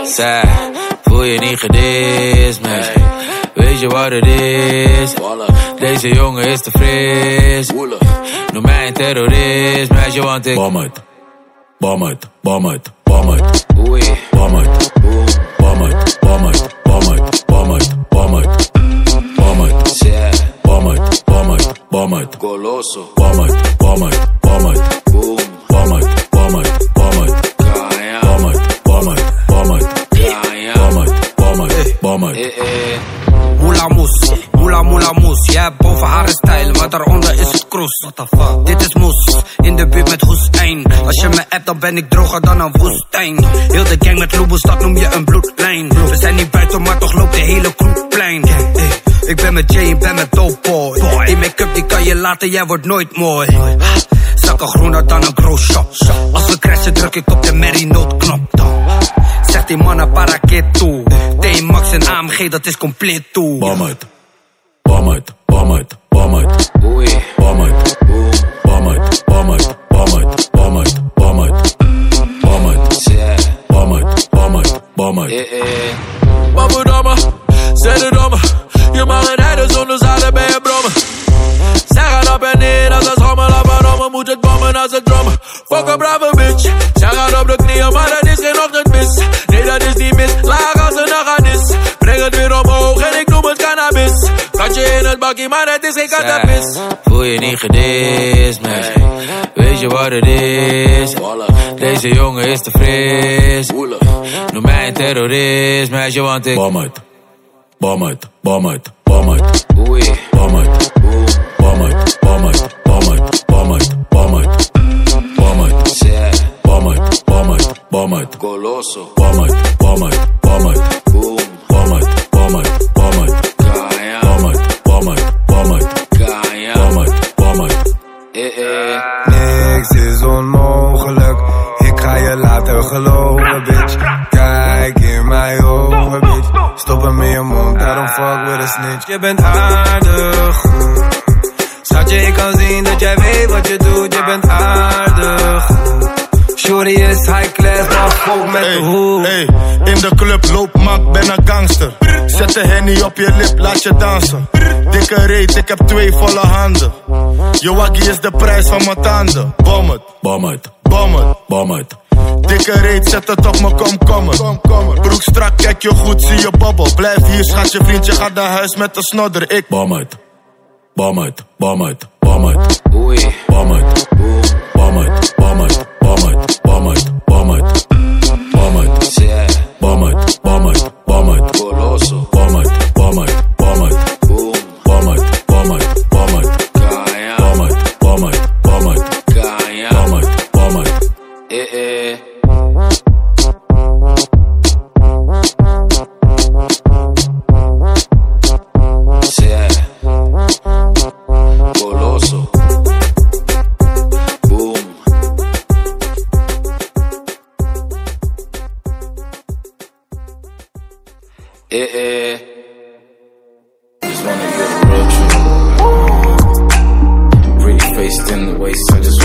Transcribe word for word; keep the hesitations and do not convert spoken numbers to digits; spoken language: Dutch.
Zij, voel je niet gedist, meisje? Weet je wat het is? Deze jongen is te fris. Noem mij een terrorist, meisje, want ik bam uit, bam uit, bam uit, bam uit. Oei, bam uit, bam uit, bam uit, bam uit, bam uit, bam uit, bam uit, bam uit, bam uit, bam uit, goloso, bam uit, bam uit, bam uit, boom, bam uit, bam uit, bam uit, kaya, bam uit, bam uit, bam uit, kaya, bam uit, bam uit, bam uit. eh eh. Moela moes, moela moela moes. Jij hebt boven haar een stijl, maar daaronder is het kroes. What the fuck? Dit is moes, in de buurt met Hoestijn. Als je me appt, dan ben ik droger dan een woestijn. Heel de gang met Loeboes, dat noem je een bloedlijn. We zijn niet buiten, maar toch loopt de hele kroeg plein. Hey, ik ben met Jay en ben met Dope Boy. Die make-up die kan je laten, jij wordt nooit mooi. Zakken groener dan een grow shop. Als we crashen, druk ik op de Mary noodknop dan. Zegt die mannen para keer toe. T-Max en A M G, dat is compleet toe. Bam uit, bam uit, bam uit, bam uit. Oei, bam uit, boom, bam uit, bam uit, bam uit, bam uit, bam uit, bam uit, bam uit, bam uit, bam uit. eh eh. Bamboedammen, zet het om me. Je mag het rijden zonder zadel bij je brommen. Zij gaat op en neer als een schommel op en om. Moet het bommen als het drummen. Fuck een brave bitch. Zij gaat op de knieën, maar dat is geen ochtendmis. Nee, dat is niet mis, laag als een nagadis. Breng het weer omhoog en ik noem het cannabis. Kat je in het bakkie, maar het is geen cannabis. Voel je niet gedist, meisje? Weet je wat het is? Deze jongen is te fris. Noem mij een terrorist, meisje, want ik bam uit, bam uit, bam uit, bam uit. Oei, bam uit, boom, bam uit, bam uit, bam uit, bam uit, bam uit, bam uit, bam uit, bam uit, bam uit, goloso, bam uit, bam uit, bam uit, boom, bam uit, bam uit, bam uit, kaya, bam uit, bam uit, bam uit, kaya, bam uit, bam uit. eh eh. Niks is onmogelijk, ik ga je laten geloven, bitch. Kijk in mijn ogen, bitch. Stop hem in je mond, daarom fuck with a snitch. Je bent aardig, schatje, ik kan zien dat jij weet wat je doet. Je bent aardig, shorty is high class, maar volk met de hoek. Hey, in de club loop mak, ben een gangster. Zet de henny op je lip, laat je dansen. Dikke reet, ik heb twee volle handen. Je waggie is de prijs van mijn tanden. Bom het, bam uit, bom het, bam uit. Dikke reet, zet het op mijn komkommer. Broek strak, kijk je goed, zie je bobbel. Blijf hier, schat, je vriendje gaat naar huis met de snodder. Ik bam uit, bam uit, bam uit, bam uit. Oei, bam uit, boom, bam uit, bam uit, bam uit, bam uit, bam uit, bam uit, bam uit, bam uit, bam uit, goloso, bam uit, bam uit, bam uit, boom, bam uit, bam uit, bam uit, kaya, bam uit, bam uit, bam uit, kaya, bam uit, bam uit. eh eh. Goloso, boom. Eh eh. Just wanna get a real true. Pretty faced in the waist, I just